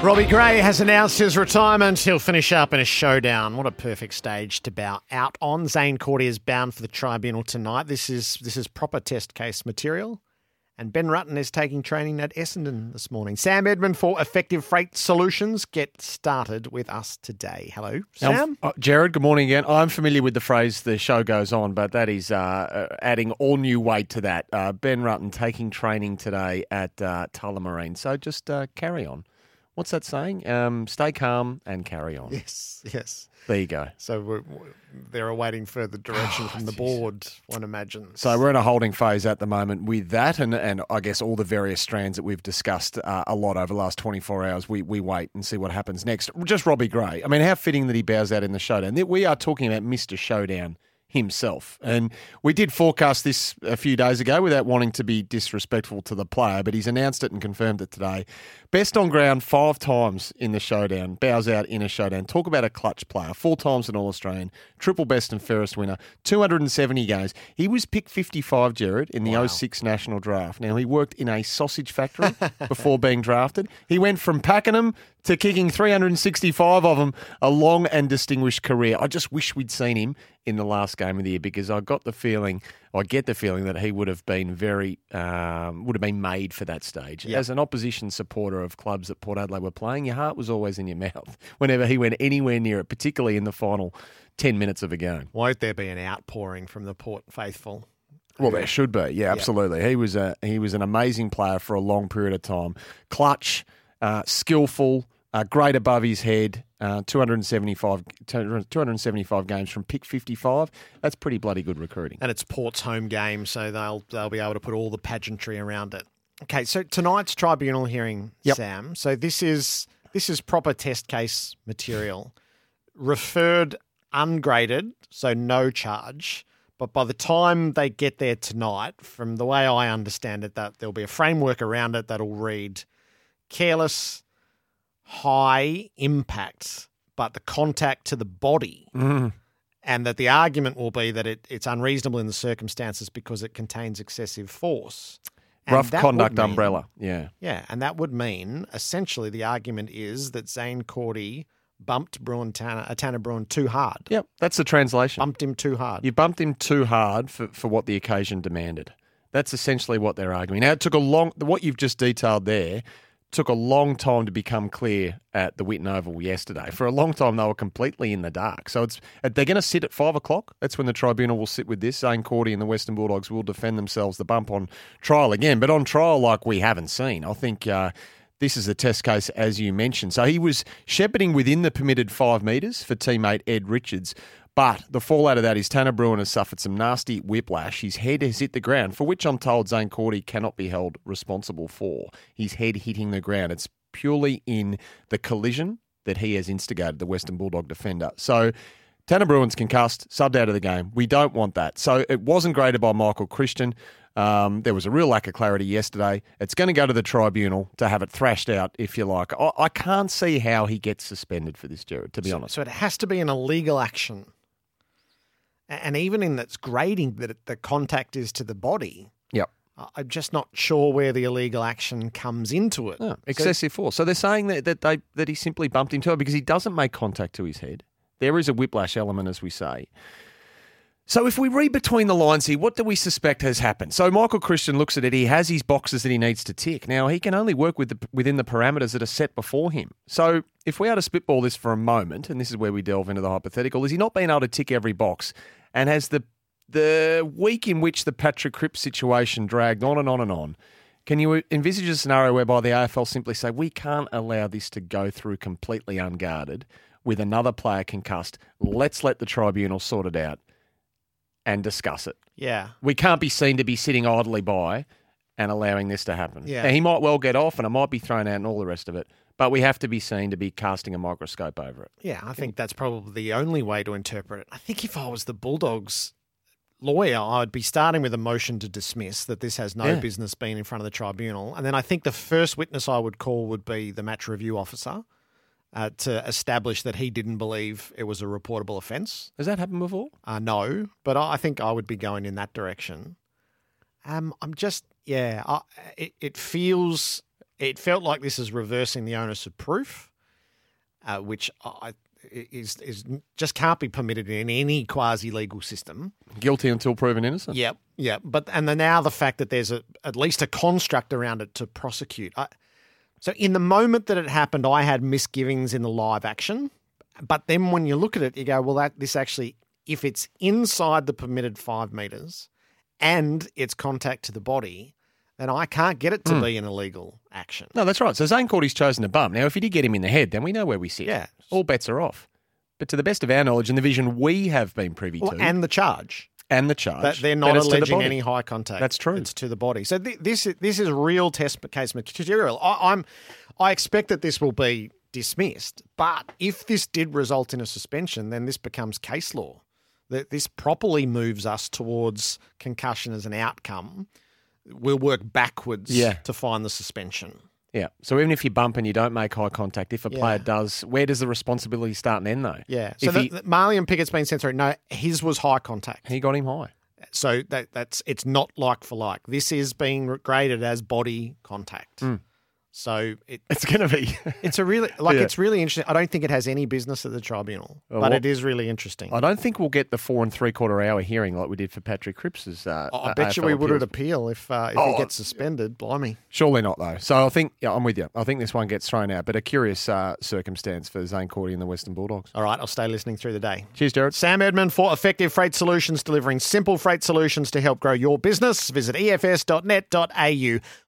Robbie Gray has announced his retirement. He'll finish up in a showdown. What a perfect stage to bow out on. Zane Cordy is bound for the tribunal tonight. This is proper test case material. And Ben Rutten is taking training at Essendon this morning. Sam Edmund for Effective Freight Solutions. Get started with us today. Hello, Sam. Jared, good morning again. I'm familiar with the phrase "the show goes on," but that is adding all new weight to that. Ben Rutten taking training today at Tullamarine. So just carry on. What's that saying? Stay calm and carry on. Yes. There you go. So they're awaiting further direction from the board, one imagines. So we're in a holding phase at the moment with that and I guess all the various strands that we've discussed a lot over the last 24 hours. We wait and see what happens next. Just Robbie Gray. I mean, how fitting that he bows out in the showdown. We are talking about Mr. Showdown himself. And we did forecast this a few days ago without wanting to be disrespectful to the player, but he's announced it and confirmed it today. Best on ground 5 times in the showdown, bows out in a showdown. Talk about a clutch player. 4 times an All-Australian, triple best and fairest winner, 270 games. He was picked 55, Jared, in the 06 national draft. Now, he worked in a sausage factory before being drafted. He went from packing them to kicking 365 of them, a long and distinguished career. I just wish we'd seen him in the last game of the year because I get the feeling that he would have been made for that stage. Yep. As an opposition supporter of clubs that Port Adelaide were playing, your heart was always in your mouth whenever he went anywhere near it, particularly in the final 10 minutes of a game. Won't there be an outpouring from the Port faithful? Well, there should be. Yeah, absolutely. He was an amazing player for a long period of time. Clutch, skillful, great above his head, 275 games from pick 55. That's pretty bloody good recruiting. And it's Port's home game, so they'll be able to put all the pageantry around it. Okay, so tonight's tribunal hearing, Sam. So this is proper test case material. Referred ungraded, so no charge. But by the time they get there tonight, from the way I understand it, that there'll be a framework around it that'll read careless, high impact, but the contact to the body, and that the argument will be that it's unreasonable in the circumstances because it contains excessive force. Rough conduct umbrella, Yeah, and that would mean, essentially, the argument is that Zane Cordy bumped Tanner Bruhn too hard. Yep, that's the translation. Bumped him too hard. You bumped him too hard for what the occasion demanded. That's essentially what they're arguing. Now, it took what you've just detailed there took a long time to become clear at the Whitten Oval yesterday. For a long time, they were completely in the dark. So they're going to sit at 5 o'clock. That's when the tribunal will sit with this. Zane Cordy and the Western Bulldogs will defend themselves. The bump on trial again, but on trial like we haven't seen. I think this is a test case, as you mentioned. So he was shepherding within the permitted 5 metres for teammate Ed Richards. But the fallout of that is Tanner Bruhn has suffered some nasty whiplash. His head has hit the ground, for which I'm told Zane Cordy cannot be held responsible for. His head hitting the ground. It's purely in the collision that he has instigated, the Western Bulldog defender. So Tanner Bruhn's concussed, subbed out of the game. We don't want that. So it wasn't graded by Michael Christian. There was a real lack of clarity yesterday. It's going to go to the tribunal to have it thrashed out, if you like. I can't see how he gets suspended for this, Jared, to be honest. So it has to be an illegal action. And even in its grading that the contact is to the body, I'm just not sure where the illegal action comes into it. Excessive force. So they're saying that he simply bumped him to it because he doesn't make contact to his head. There is a whiplash element, as we say. So if we read between the lines here, what do we suspect has happened? So Michael Christian looks at it. He has his boxes that he needs to tick. Now, he can only work within the parameters that are set before him. So if we are to spitball this for a moment, and this is where we delve into the hypothetical, is he not being able to tick every box and has the week in which the Patrick Cripps situation dragged on and on and on? Can you envisage a scenario whereby the AFL simply say, we can't allow this to go through completely unguarded with another player concussed? Let's let the tribunal sort it out and discuss it. Yeah. We can't be seen to be sitting idly by and allowing this to happen. Yeah. Now, he might well get off and it might be thrown out and all the rest of it, but we have to be seen to be casting a microscope over it. Yeah, I think that's probably the only way to interpret it. I think if I was the Bulldogs lawyer, I'd be starting with a motion to dismiss that this has no business being in front of the tribunal. And then I think the first witness I would call would be the match review officer. To establish that he didn't believe it was a reportable offence. Has that happened before? No, but I think I would be going in that direction. It feels It felt like this is reversing the onus of proof, which is just can't be permitted in any quasi-legal system. Guilty until proven innocent. Yep. But now the fact that there's at least a construct around it to prosecute. So in the moment that it happened, I had misgivings in the live action. But then when you look at it, you go, well, this actually, if it's inside the permitted 5 metres and it's contact to the body, then I can't get it to be an illegal action. No, that's right. So Zane Cordy's chosen to bump. Now, if you did get him in the head, then we know where we sit. Yeah. All bets are off. But to the best of our knowledge and the vision we have been privy to. And the charge. And the charge. That they're not alleging any high contact. That's true. It's to the body. So this is real test case material. I expect that this will be dismissed. But if this did result in a suspension, then this becomes case law. That this properly moves us towards concussion as an outcome. We'll work backwards to find the suspension. Yeah. So even if you bump and you don't make eye contact, if a player does, where does the responsibility start and end though? Yeah. So Marley and Pickett's been sent through. No, his was high contact. He got him high. So it's not like for like. This is being graded as body contact. So it's going to be. It's a really it's really interesting. I don't think it has any business at the tribunal, but it is really interesting. I don't think we'll get the 4 3/4 hour hearing like we did for Patrick Cripps's. I bet you we would at appeal if he gets suspended. Blimey. Surely not though. So I think I'm with you. I think this one gets thrown out, but a curious circumstance for Zane Cordy and the Western Bulldogs. All right, I'll stay listening through the day. Cheers, Jared. Sam Edmund for Effective Freight Solutions, delivering simple freight solutions to help grow your business. Visit efs.net.au.